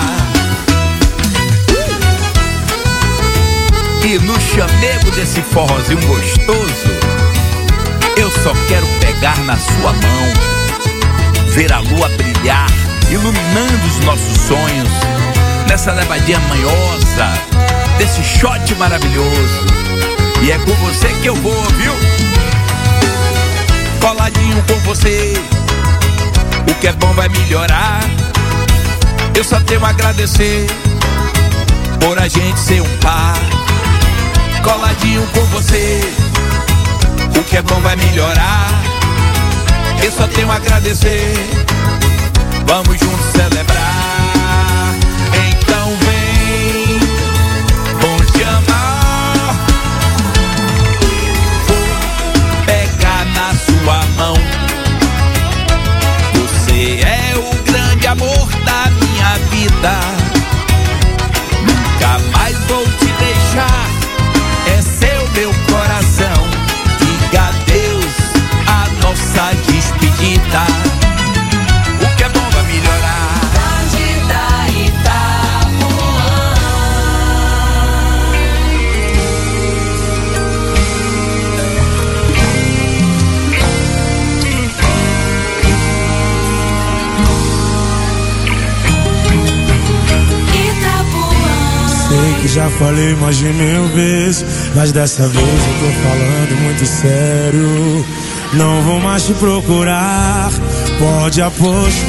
E no chamego desse forrozinho gostoso, eu só quero pegar na sua mão, ver a lua brilhar, iluminando os nossos sonhos, nessa levadinha manhosa, desse shot maravilhoso. E é com você que eu vou, viu? Coladinho com você, o que é bom vai melhorar. Eu só tenho a agradecer por a gente ser um par. Coladinho com você, o que é bom vai melhorar. Eu só tenho a agradecer. Vamos juntos celebrar. Então vem, vou te amar. Vou pegar na sua mão. Você é o grande amor da minha vida. Nunca mais vou te deixar. É seu meu coração. Diga adeus a nossa despedida. O que é bom vai melhorar. Candida Itapuã. Sei que já falei mais de mil vezes, mas dessa vez eu tô falando muito sério. Não vou mais te procurar, pode apostar.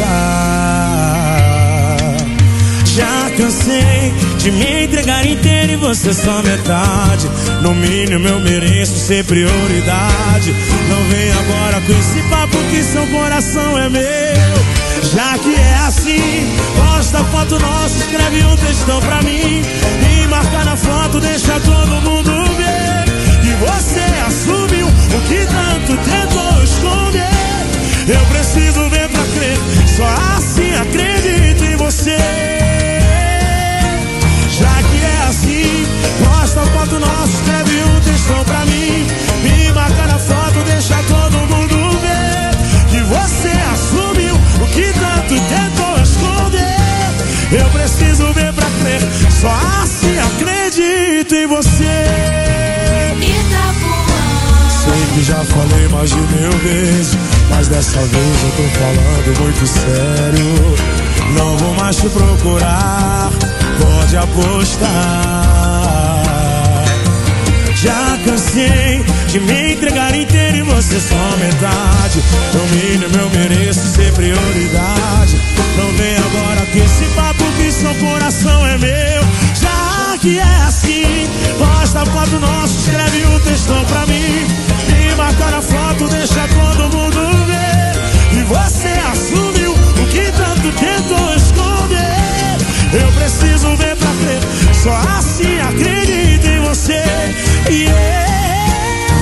Já cansei de me entregar inteiro e você só metade. No mínimo eu mereço ser prioridade. Não vem agora com esse papo que seu coração é meu. Já que é assim, posta foto nossa, escreve um textão pra mim e marca na foto, deixa todo mundo ver que você assumiu o que tanto tentou esconder. Eu preciso ver pra crer, só assim acredito em você. Já que é assim, posta foto nossa, escreve um textão pra mim e marca na foto, deixa todo mundo ver que você assumiu o que tanto tentou esconder. Eu preciso ver pra crer, só assim acredito em você. Sei que já falei mais de mil vezes, mas dessa vez eu tô falando muito sério. Não vou mais te procurar, pode apostar. Já cansei de me entregar inteiro e você só metade. No mínimo eu mereço ser prioridade. Não vem agora com esse papo que seu coração é meu. Já que é assim, posta a foto nossa, escreve um textão pra mim e marca na foto, deixa todo mundo ver. E você assumiu o que tanto tentou esconder. Eu preciso ver pra crer, só assim acredito em você. Yeah.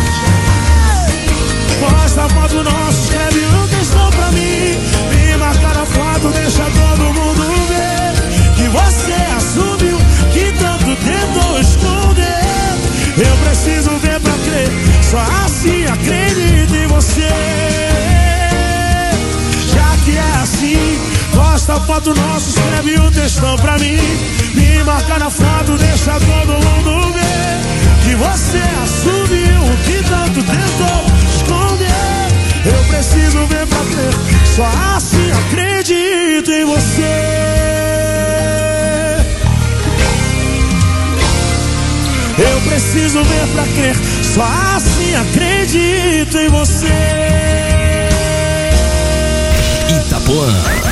Posta a foto nossa, escreve um textão pra mim e marca na foto, deixa todo mundo ver que você assumiu que tanto tentou esconder. foto nossa, escreve o textão pra mim. Me marca na foto, deixa todo mundo ver que você assumiu o que tanto tentou esconder. Eu preciso ver pra crer, só assim acredito em você. Eu preciso ver pra crer, só assim acredito em você. Itapuã.